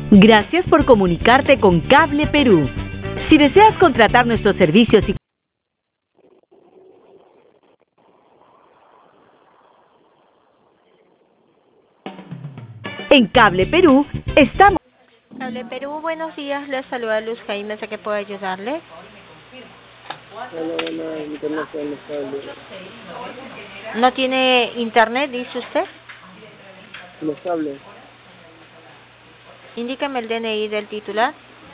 Gracias por comunicarte con Cable Perú. Si deseas contratar nuestros servicios y en Cable Perú estamos. Cable Perú, buenos días, les saluda Luz Jaime, ¿sé que puedo ayudarle? Hola, internet no estable. ¿No tiene internet, dice usted? No estable. Indícame el DNI del titular.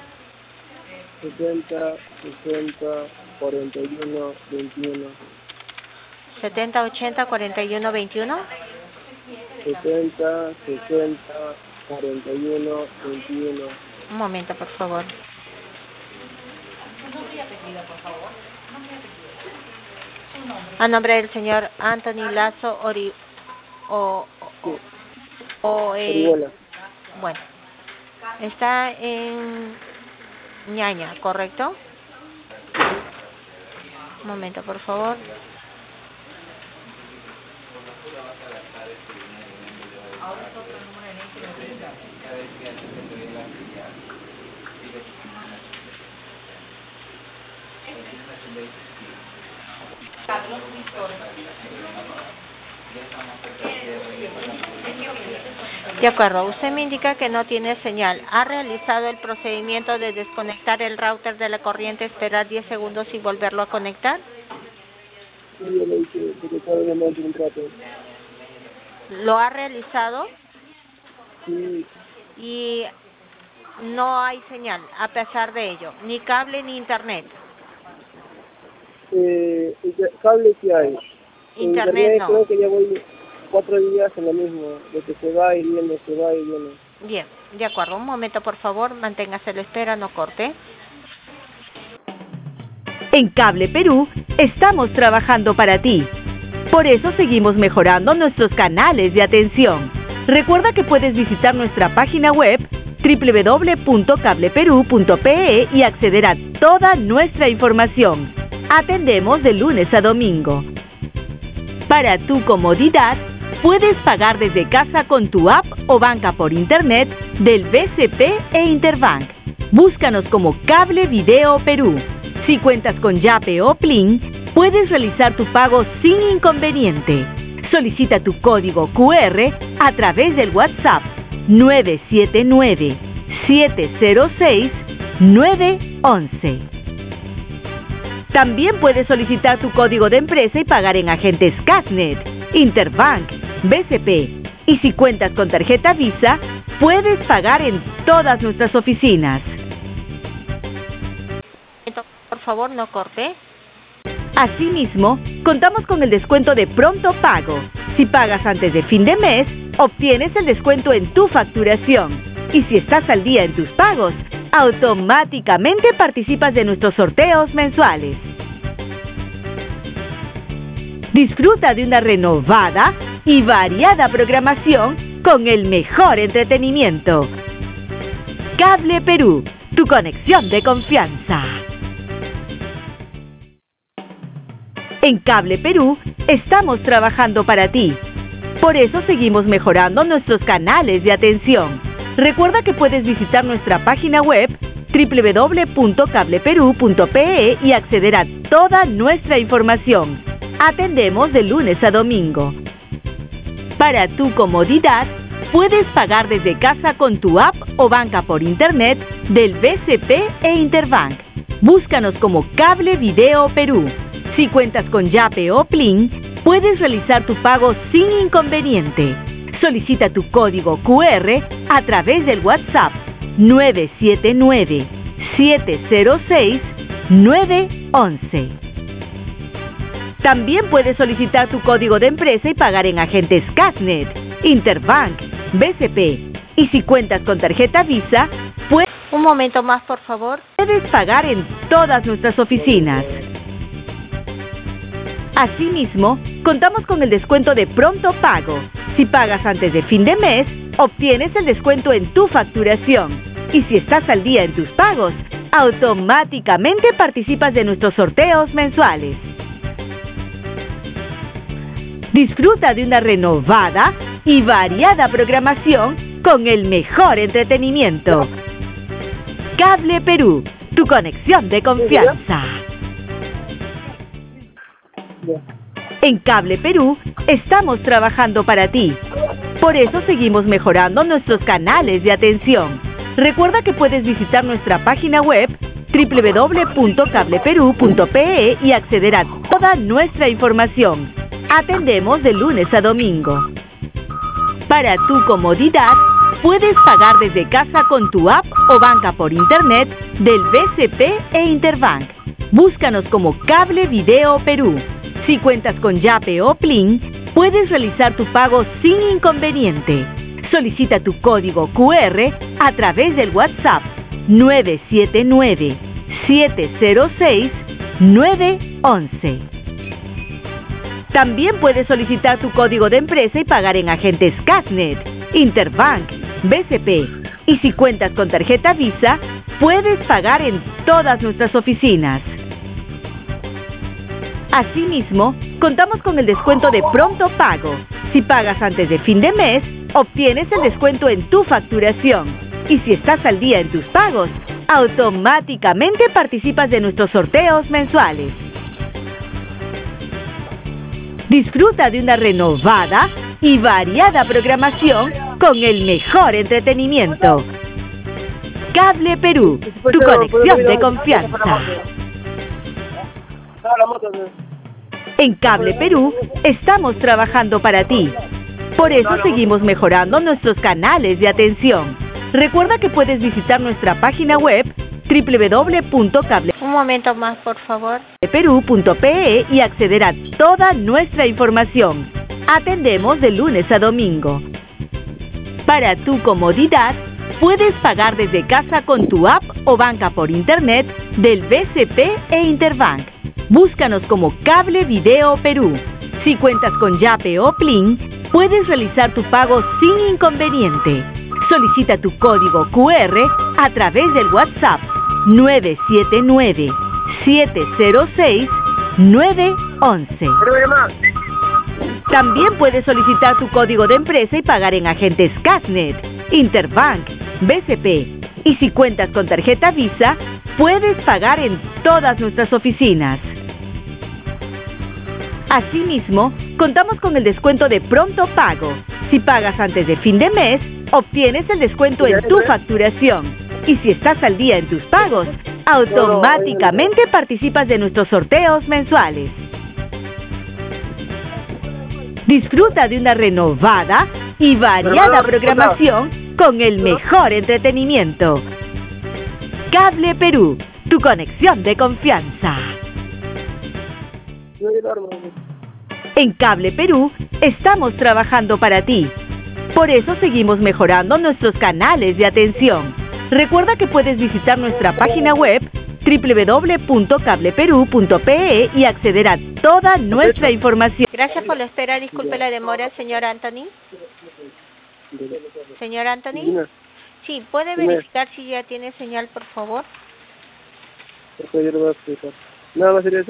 70, 60, 41, 21. 70, 80, 41, 21. 70, 60, 41, 21. Un momento, por favor. A nombre del señor Anthony Lazo Orihuela. Bueno, está en Ñaña, ¿correcto? Un momento, por favor. De acuerdo, usted me indica que no tiene señal. ¿Ha realizado el procedimiento de desconectar el router de la corriente, esperar 10 segundos y volverlo a conectar? Sí, yo le dije que estaba llamando un rato. ¿Lo ha realizado? Sí, Y no hay señal, a pesar de ello, ni cable ni internet. cable sí hay. Internet no. Creo que ya voy 4 días en lo mismo, de que se va y viene, se va y viene. Bien, de acuerdo. Un momento, por favor, manténgase a la espera, no corte. En Cable Perú estamos trabajando para ti. Por eso seguimos mejorando nuestros canales de atención. Recuerda que puedes visitar nuestra página web www.cableperú.pe y acceder a toda nuestra información. Atendemos de lunes a domingo. Para tu comodidad, puedes pagar desde casa con tu app o banca por internet del BCP e Interbank. Búscanos como Cable Video Perú. Si cuentas con Yape o Plin, puedes realizar tu pago sin inconveniente. Solicita tu código QR a través del WhatsApp 979-706-911. También puedes solicitar tu código de empresa y pagar en agentes Casnet, Interbank, BCP. Y si cuentas con tarjeta Visa, puedes pagar en todas nuestras oficinas. Por favor, no corte. Asimismo, contamos con el descuento de Pronto Pago. Si pagas antes de fin de mes, obtienes el descuento en tu facturación. Y si estás al día en tus pagos, automáticamente participas de nuestros sorteos mensuales. Disfruta de una renovada y variada programación con el mejor entretenimiento. Cable Perú, tu conexión de confianza. En Cable Perú estamos trabajando para ti. Por eso seguimos mejorando nuestros canales de atención. Recuerda que puedes visitar nuestra página web www.cableperú.pe y acceder a toda nuestra información. Atendemos de lunes a domingo. Para tu comodidad, puedes pagar desde casa con tu app o banca por internet del BCP e Interbank. Búscanos como Cable Video Perú. Si cuentas con Yape o Plin, puedes realizar tu pago sin inconveniente. Solicita tu código QR a través del WhatsApp 979-706-911. También puedes solicitar tu código de empresa y pagar en agentes Casnet, Interbank, BCP. Y si cuentas con tarjeta Visa, Un momento más, por favor. puedes pagar en todas nuestras oficinas. Asimismo, contamos con el descuento de Pronto Pago. Si pagas antes de fin de mes, obtienes el descuento en tu facturación. Y si estás al día en tus pagos, automáticamente participas de nuestros sorteos mensuales. Disfruta de una renovada y variada programación con el mejor entretenimiento. Cable Perú, tu conexión de confianza. En Cable Perú estamos trabajando para ti. Por eso seguimos mejorando nuestros canales de atención. Recuerda que puedes visitar nuestra página web www.cableperú.pe y acceder a toda nuestra información. Atendemos de lunes a domingo. Para tu comodidad, puedes pagar desde casa con tu app o banca por internet del BCP e Interbank. Búscanos como Cable Video Perú. Si cuentas con Yape o Plin, puedes realizar tu pago sin inconveniente. Solicita tu código QR a través del WhatsApp 979-706-911. También puedes solicitar tu código de empresa y pagar en agentes Casnet, Interbank, BCP. Y si cuentas con tarjeta Visa, puedes pagar en todas nuestras oficinas. Asimismo, contamos con el descuento de pronto pago. Si pagas antes de fin de mes, obtienes el descuento en tu facturación. Y si estás al día en tus pagos, automáticamente participas de nuestros sorteos mensuales. Disfruta de una renovada y variada programación con el mejor entretenimiento. Cable Perú, tu conexión de confianza. En Cable Perú estamos trabajando para ti. Por eso seguimos mejorando nuestros canales de atención. Recuerda que puedes visitar nuestra página web Un momento más, por favor. www.cableperú.pe y acceder a toda nuestra información. Atendemos de lunes a domingo. Para tu comodidad, puedes pagar desde casa con tu app o banca por internet del BCP e Interbank. Búscanos como Cable Video Perú. Si cuentas con Yape o Plin, puedes realizar tu pago sin inconveniente. Solicita tu código QR a través del WhatsApp 979-706-911. También puedes solicitar tu código de empresa y pagar en agentes Casnet, Interbank, BCP. Y si cuentas con tarjeta Visa, puedes pagar en todas nuestras oficinas. Asimismo, contamos con el descuento de pronto pago. Si pagas antes de fin de mes, obtienes el descuento en tu facturación. Y si estás al día en tus pagos, automáticamente participas de nuestros sorteos mensuales. Disfruta de una renovada y variada programación con el mejor entretenimiento. Cable Perú, tu conexión de confianza. En Cable Perú estamos trabajando para ti. Por eso seguimos mejorando nuestros canales de atención. Recuerda que puedes visitar nuestra página web www.cableperú.pe y acceder a toda nuestra información. Gracias por la espera. Disculpe la demora, señor Anthony. Señor Anthony. Sí, ¿puede verificar si ya tiene señal, por favor? Yo lo voy a explicar. ¿Nada más sería eso?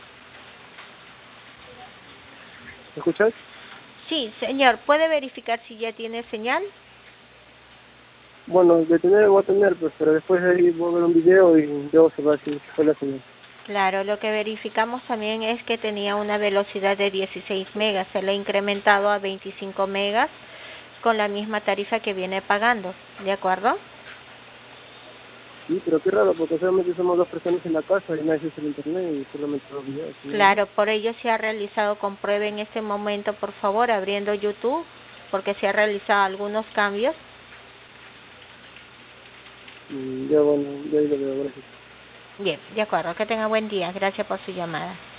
¿Me escuchas? Sí, señor, ¿puede verificar si ya tiene señal? Bueno, de tener voy a tener, pues, pero después ahí voy a ver un video y luego se va a decir si fue la señal. Claro, lo que verificamos también es que tenía una velocidad de 16 megas, se le ha incrementado a 25 megas con la misma tarifa que viene pagando, ¿de acuerdo? Sí, pero qué raro, porque solamente somos 2 personas en la casa y nadie usa el internet y solamente 2 videos. ¿Sí? Claro, por ello se ha realizado, compruebe en este momento, por favor, abriendo YouTube, porque se ha realizado algunos cambios. Ya bueno, ya ahí lo veo, gracias. Bien, de acuerdo, que tenga buen día, gracias por su llamada.